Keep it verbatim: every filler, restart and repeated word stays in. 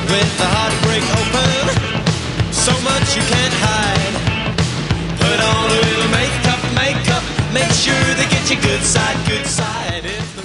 with the heartbreak open, so much you can't hide. Put on a little makeup, makeup, make sure they get your good side, good side. If